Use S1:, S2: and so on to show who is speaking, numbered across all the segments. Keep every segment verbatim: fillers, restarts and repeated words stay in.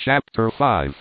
S1: Chapter five.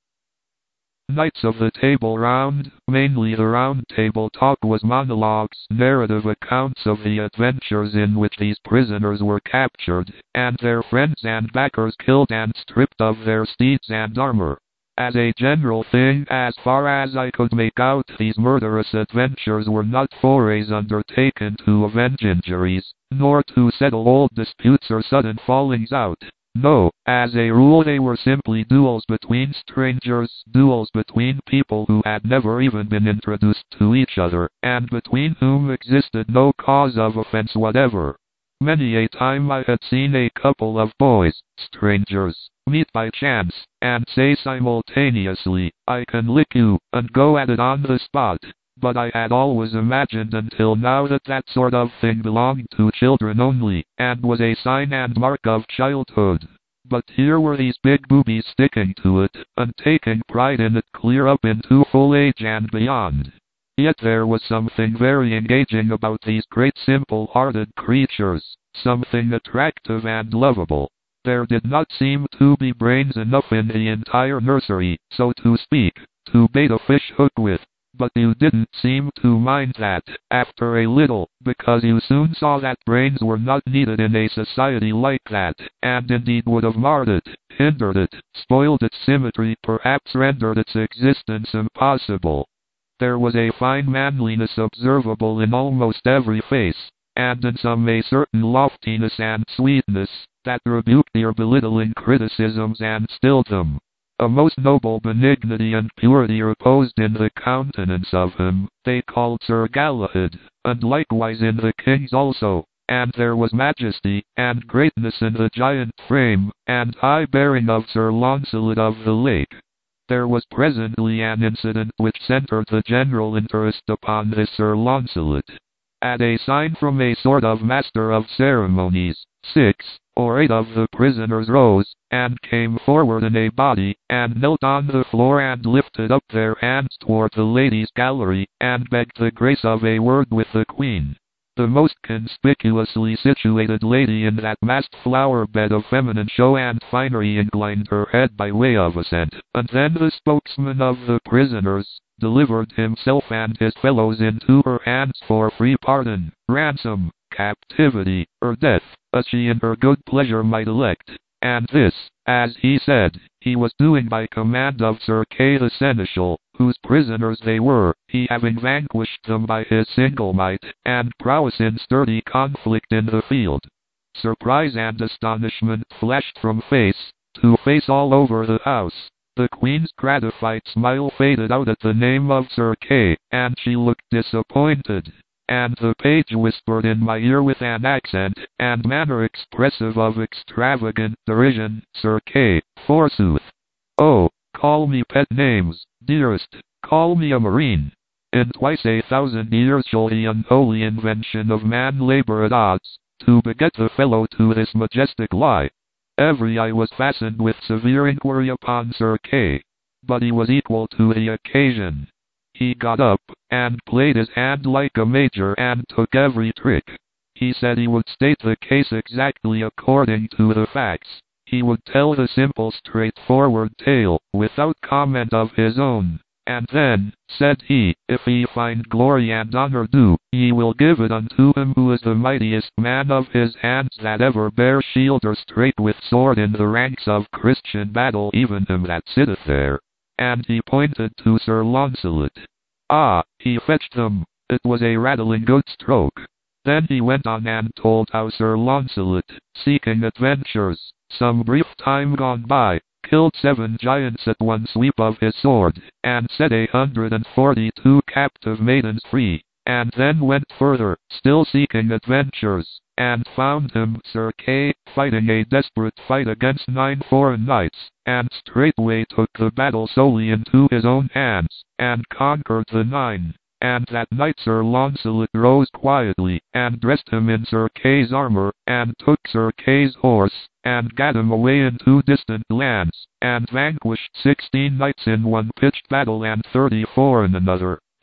S1: Knights of the Table Round. Mainly the Round Table Talk was monologues, narrative accounts of the adventures in which these prisoners were captured, and their friends and backers killed and stripped of their steeds and armor. As a general thing, as far as I could make out, these murderous adventures were not forays undertaken to avenge injuries, nor to settle old disputes or sudden fallings out. No, as a rule they were simply duels between strangers, duels between people who had never even been introduced to each other, and between whom existed no cause of offense whatever. Many a time I had seen a couple of boys, strangers, meet by chance, and say simultaneously, "I can lick you," and go at it on the spot. But I had always imagined until now that that sort of thing belonged to children only, and was a sign and mark of childhood. But here were these big boobies sticking to it, and taking pride in it clear up into full age and beyond. Yet there was something very engaging about these great simple-hearted creatures, something attractive and lovable. There did not seem to be brains enough in the entire nursery, so to speak, to bait a fish hook with. But you didn't seem to mind that, after a little, because you soon saw that brains were not needed in a society like that, and indeed would have marred it, hindered it, spoiled its symmetry, perhaps rendered its existence impossible. There was a fine manliness observable in almost every face, and in some a certain loftiness and sweetness, that rebuked your belittling criticisms and stilled them. A most noble benignity and purity reposed in the countenance of him they called Sir Galahad, and likewise in the king's also, and there was majesty and greatness in the giant frame and high bearing of Sir Launcelot of the Lake. There was presently an incident which centered the general interest upon this Sir Launcelot. At a sign from a sort of master of ceremonies, six or eight of the prisoners rose, and came forward in a body, and knelt on the floor and lifted up their hands toward the ladies' gallery, and begged the grace of a word with the Queen. The most conspicuously situated lady in that massed flower bed of feminine show and finery inclined her head by way of assent, and then the spokesman of the prisoners delivered himself and his fellows into her hands for free pardon, ransom, captivity, or death, as she in her good pleasure might elect. And this, as he said, he was doing by command of Sir Kay the Seneschal, whose prisoners they were, he having vanquished them by his single might, and prowess in sturdy conflict in the field. Surprise and astonishment flashed from face to face all over the house. The Queen's gratified smile faded out at the name of Sir Kay, and she looked disappointed. And the page whispered in my ear with an accent and manner expressive of extravagant derision, "Sir Kay, forsooth. Oh, call me pet names, dearest, call me a marine. In twice a thousand years shall the unholy invention of man labor at odds, to beget the fellow to this majestic lie." Every eye was fastened with severe inquiry upon Sir Kay, but he was equal to the occasion. He got up, and played his hand like a major and took every trick. He said he would state the case exactly according to the facts. He would tell the simple straightforward tale, without comment of his own. And then, said he, if he find glory and honor due, he will give it unto him who is the mightiest man of his hands that ever bare shield or straight with sword in the ranks of Christian battle, even him that sitteth there. And he pointed to Sir Launcelot. Ah, he fetched them. It was a rattling good stroke. Then he went on and told how Sir Launcelot, seeking adventures, some brief time gone by, killed seven giants at one sweep of his sword, and set a hundred and forty-two captive maidens free, and then went further, still seeking adventures, and found him, Sir Kay, fighting a desperate fight against nine foreign knights, and straightway took the battle solely into his own hands, and conquered the nine. And that night Sir Launcelot rose quietly, and dressed him in Sir Kay's armor, and took Sir Kay's horse, and gat him away into distant lands, and vanquished sixteen knights in one pitched battle and thirty-four in another,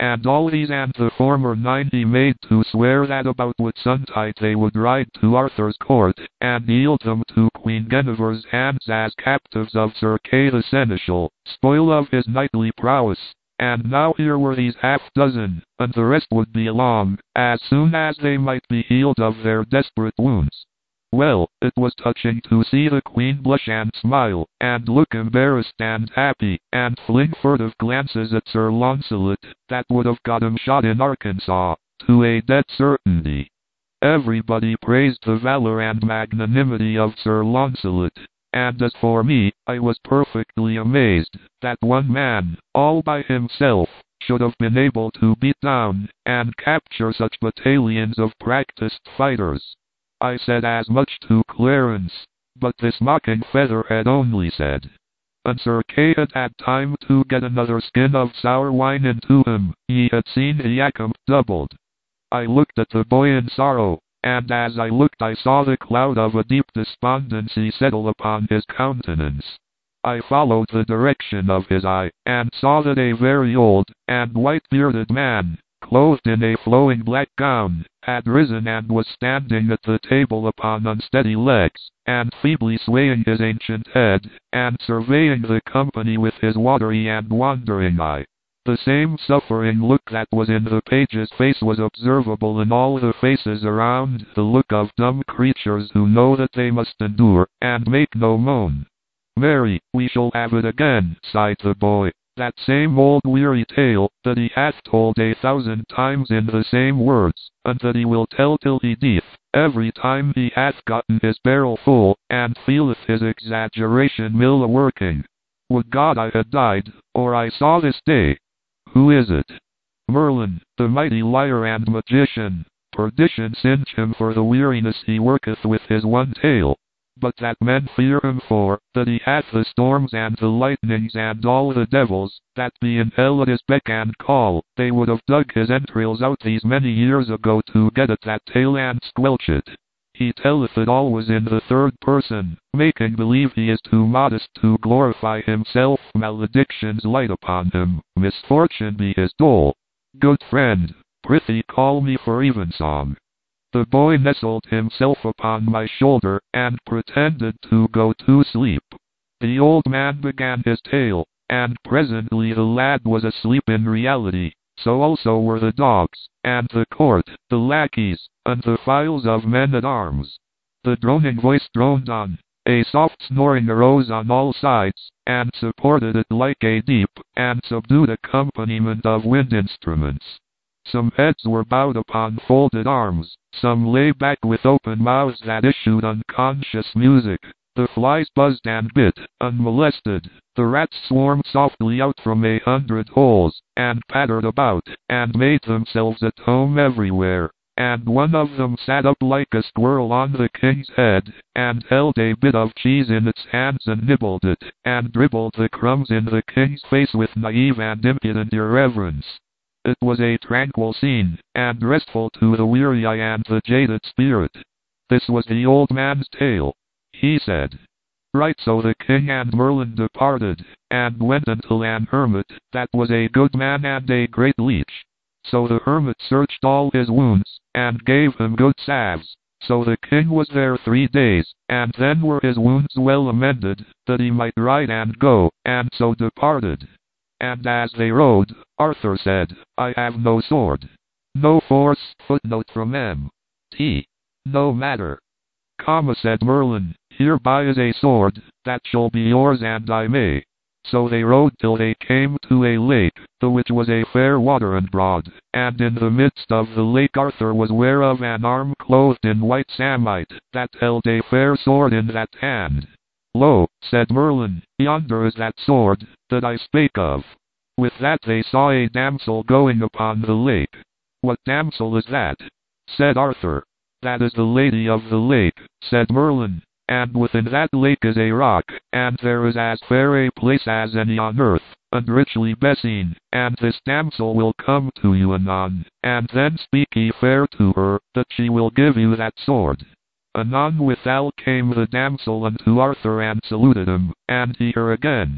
S1: and all these and the former nine he made to swear that about Whitsuntide they would ride to Arthur's court, and yield them to Queen Guinevere's hands as captives of Sir Kay the Seneschal, spoil of his knightly prowess. And now here were these half dozen, and the rest would be along, as soon as they might be healed of their desperate wounds. Well, it was touching to see the Queen blush and smile, and look embarrassed and happy, and fling furtive glances at Sir Launcelot, that would have got him shot in Arkansas, to a dead certainty. Everybody praised the valor and magnanimity of Sir Launcelot, and as for me, I was perfectly amazed, that one man, all by himself, should have been able to beat down, and capture such battalions of practiced fighters. I said as much to Clarence, but this mocking featherhead only said, "And Sir Kay had had time to get another skin of sour wine into him, he had seen the account doubled." I looked at the boy in sorrow, and as I looked I saw the cloud of a deep despondency settle upon his countenance. I followed the direction of his eye, and saw that a very old, and white-bearded man, clothed in a flowing black gown, had risen and was standing at the table upon unsteady legs, and feebly swaying his ancient head, and surveying the company with his watery and wandering eye. The same suffering look that was in the page's face was observable in all the faces around, the look of dumb creatures who know that they must endure, and make no moan. "Marry, we shall have it again," sighed the boy, "that same old weary tale, that he hath told a thousand times in the same words, and that he will tell till he deaf, every time he hath gotten his barrel full, and feeleth his exaggeration mill a-working. Would God I had died, or I saw this day. Who is it? Merlin, the mighty liar and magician. Perdition singe him for the weariness he worketh with his one tale. But that men fear him for, that he hath the storms and the lightnings and all the devils, that be in hell at his beck and call, they would have dug his entrails out these many years ago to get at that tale and squelch it. He telleth it always in the third person, making believe he is too modest to glorify himself. Maledictions light upon him, misfortune be his dole. Good friend, prithee call me for evensong." The boy nestled himself upon my shoulder, and pretended to go to sleep. The old man began his tale, and presently the lad was asleep in reality. So also were the dogs, and the court, the lackeys, and the files of men-at-arms. The droning voice droned on. A soft snoring arose on all sides, and supported it like a deep and subdued accompaniment of wind instruments. Some heads were bowed upon folded arms, some lay back with open mouths that issued unconscious music. The flies buzzed and bit, unmolested. The rats swarmed softly out from a hundred holes, and pattered about, and made themselves at home everywhere. And one of them sat up like a squirrel on the king's head, and held a bit of cheese in its hands and nibbled it, and dribbled the crumbs in the king's face with naive and impudent irreverence. It was a tranquil scene, and restful to the weary eye and the jaded spirit. This was the old man's tale. He said, "Right so the king and Merlin departed, and went until an hermit, that was a good man and a great leech. So the hermit searched all his wounds, and gave him good salves. So the king was there three days, and then were his wounds well amended, that he might ride and go, and so departed. And as they rode, Arthur said, I have no sword. No force." Footnote from M. T. No matter. Comma said Merlin, "Hereby is a sword, that shall be yours and I may." So they rode till they came to a lake, the which was a fair water and broad, and in the midst of the lake Arthur was ware of an arm clothed in white samite, that held a fair sword in that hand. "Lo," said Merlin, "yonder is that sword, that I spake of." With that they saw a damsel going upon the lake. "What damsel is that?" said Arthur. "That is the lady of the lake," said Merlin, "and within that lake is a rock, and there is as fair a place as any on earth, and richly beseen, and this damsel will come to you anon, and then speak ye fair to her, that she will give you that sword." Anon withal came the damsel unto Arthur and saluted him, and he her again.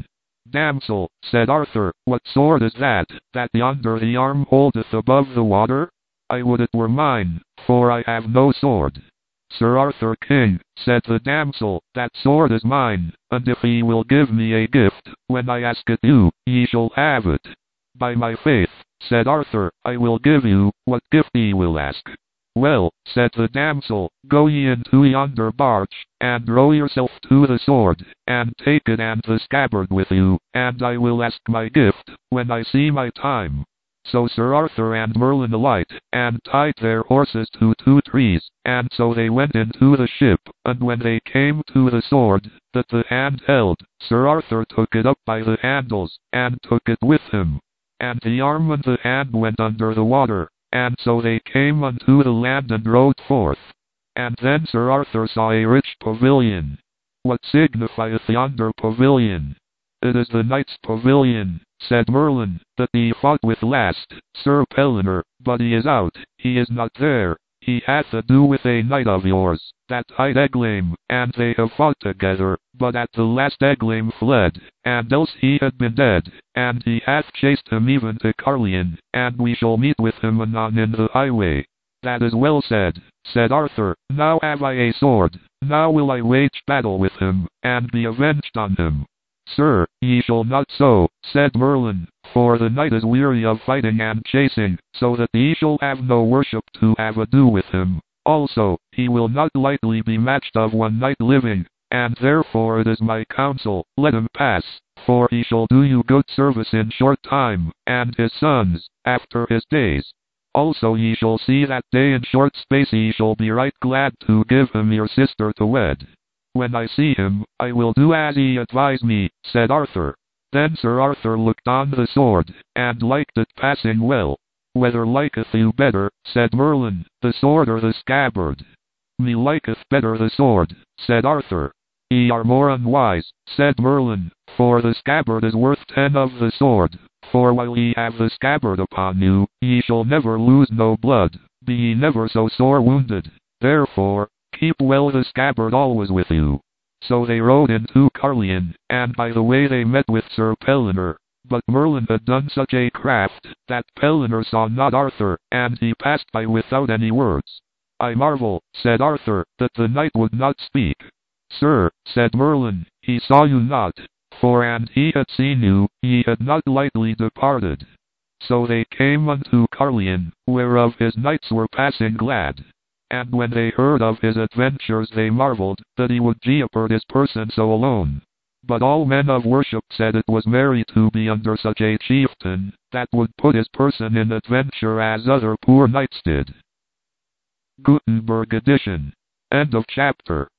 S1: Damsel, said Arthur, what sword is that, that yonder the arm holdeth above the water? I would it were mine, for I have no sword. Sir Arthur King, said the damsel, that sword is mine, and if ye will give me a gift, when I ask it you, ye shall have it. By my faith, said Arthur, I will give you, what gift ye will ask. Well, said the damsel, go ye into yonder barge, and row yourself to the sword, and take it and the scabbard with you, and I will ask my gift, when I see my time. So Sir Arthur and Merlin alight, and tied their horses to two trees, and so they went into the ship, and when they came to the sword, that the hand held, Sir Arthur took it up by the handles, and took it with him. And the arm and the hand went under the water, and so they came unto the land and rode forth. And then Sir Arthur saw a rich pavilion. What signifieth yonder pavilion? It is the knight's pavilion, said Merlin, that ye fought with last, Sir Pellinore, but he is out, he is not there. He hath ado with a knight of yours, that hight Eglaime, and they have fought together, but at the last Eglaime fled, and else he had been dead, and he hath chased him even to Carlion, and we shall meet with him anon in the highway. That is well said, said Arthur, now have I a sword, now will I wage battle with him, and be avenged on him. Sir, ye shall not so, said Merlin, for the knight is weary of fighting and chasing, so that ye shall have no worship to have ado with him. Also, he will not lightly be matched of one knight living, and therefore it is my counsel, let him pass, for he shall do you good service in short time, and his sons, after his days. Also ye shall see that day in short space ye shall be right glad to give him your sister to wed. When I see him, I will do as ye advise me, said Arthur. Then Sir Arthur looked on the sword, and liked it passing well. Whether liketh you better, said Merlin, the sword or the scabbard? Me liketh better the sword, said Arthur. Ye are more unwise, said Merlin, for the scabbard is worth ten of the sword, for while ye have the scabbard upon you, ye shall never lose no blood, be ye never so sore wounded. Therefore, keep well the scabbard always with you. So they rode into Carlion, and by the way they met with Sir Pellinore. But Merlin had done such a craft, that Pellinore saw not Arthur, and he passed by without any words. I marvel, said Arthur, that the knight would not speak. Sir, said Merlin, he saw you not, for and he had seen you, ye had not lightly departed. So they came unto Carlion, whereof his knights were passing glad. And when they heard of his adventures they marveled, that he would jeopard his person so alone. But all men of worship said it was merry to be under such a chieftain, that would put his person in adventure as other poor knights did. Gutenberg edition. End of chapter.